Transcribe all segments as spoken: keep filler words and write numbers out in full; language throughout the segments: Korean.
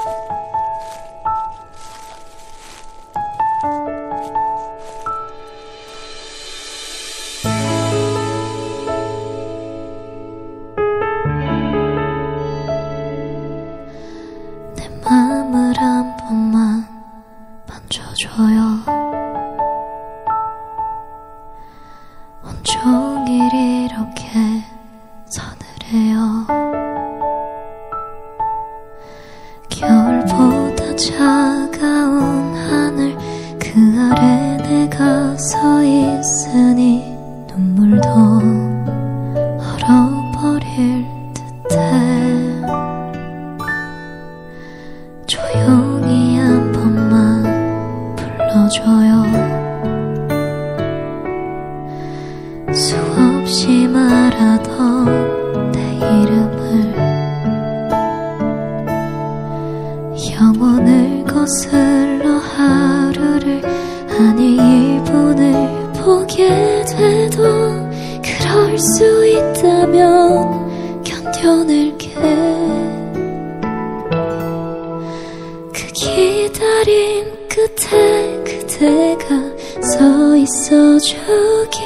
맘을 한 번만 만져줘요. 온종일 이렇게 서늘해요. 겨울보다 차가운 하늘 그 아래 내가 서 있으니 눈물도 얼어버릴 듯해. 조용히 한 번만 불러줘요. 수없이 말하던 내 이름을 영혼을 거슬러 하루를 아니 일 분을 보게 돼도 그럴 수 있다면 견뎌낼게. 기다림 끝에 그대가 서 있어 주길.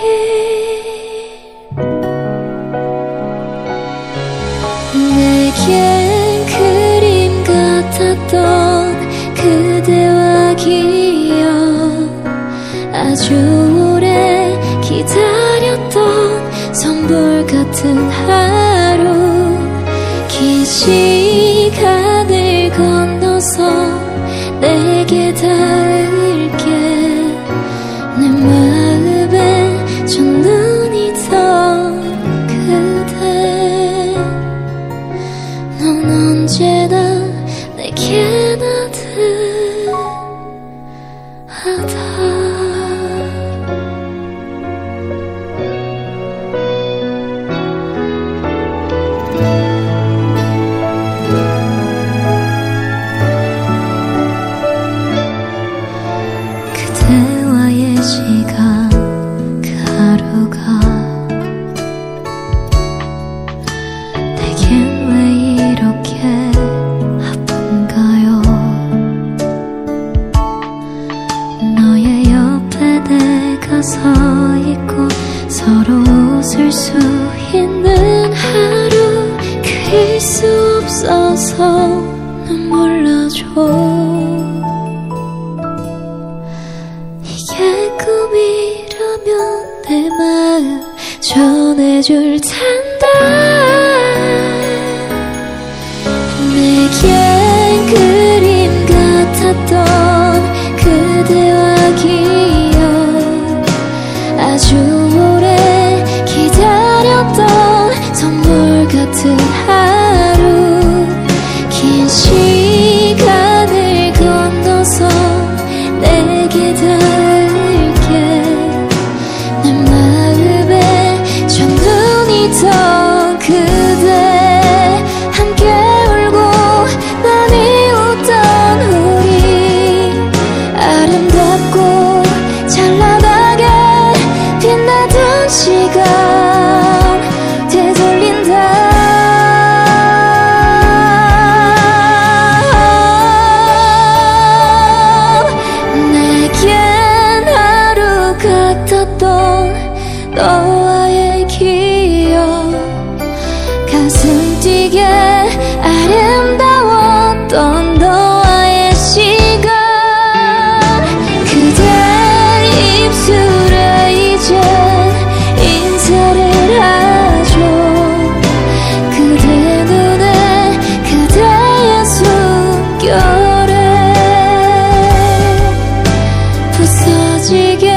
내겐 그림 같았던 그대와 기억, 아주 오래 기다렸던 선물 같은 하루. 긴 시간을 건너서 내게 닿을게. 내 마음에 첫눈이 던 그대, 넌 언제나 내게 나듯하다. 그대와의 시간 그 하루가 내겐 왜 이렇게 아픈가요? 너의 옆에 내가 서 있고 서로 웃을 수 있는 하루. 그릴 수 없어서 난 몰라줘. 이게 꿈이라면 내 마음 전해줄 텐데. 내겐 그림 같았던 그대와 기억, 아주 오래 기다렸던 선물 같은 하루. 긴 시간을 건너서 내게 닿을게. 내 마음에 첫눈이 던 그대, 함께 울고 많이 웃던 우리. 아름답고 찬란하게 빛나던 시간 되돌린다. 너와의 기억, 가슴 뛰게 아름다웠던 너와의 시간. 그대 입술에 이제 인사를 하죠. 그대 눈에 그대의 숨결에 부서지게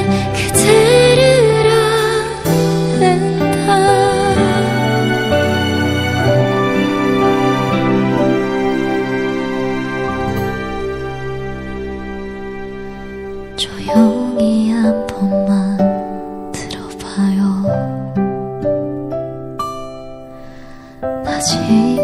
조용히 한 번만 들어봐요. 아직